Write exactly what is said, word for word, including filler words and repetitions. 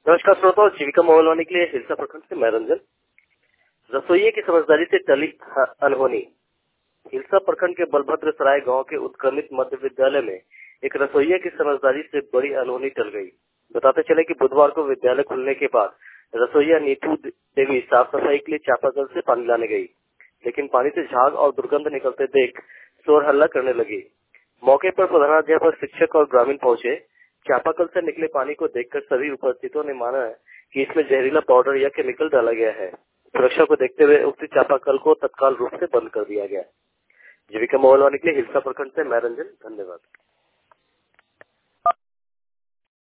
नमस्कार श्रोताओं, जीविका मोहलवानी के लिए हिलसा प्रखंड से मैं रंजन। रसोइये की समझदारी से टली अनहोनी। हिलसा प्रखंड के बलभद्र सराय गांव के उत्क्रमित मध्य विद्यालय में एक रसोइये की समझदारी से बड़ी अनहोनी टल गई। बताते चले कि बुधवार को विद्यालय खुलने के बाद रसोइया नीतू देवी साफ सफाई के लिए चापाकल से पानी लाने गई, लेकिन पानी से झाग और दुर्गंध निकलते देख शोर हल्ला करने लगी। मौके पर प्रधानाध्यापक, शिक्षक और ग्रामीण पहुंचे। चापाकल से निकले पानी को देखकर सभी उपस्थितों ने माना है कि इसमें जहरीला पाउडर या केमिकल डाला गया है। सुरक्षा को देखते हुए उक्त चापाकल को तत्काल रूप से बंद कर दिया गया। जीविका मोहलवानी के लिए हिलसा प्रखंड से मैं रंजन। धन्यवाद।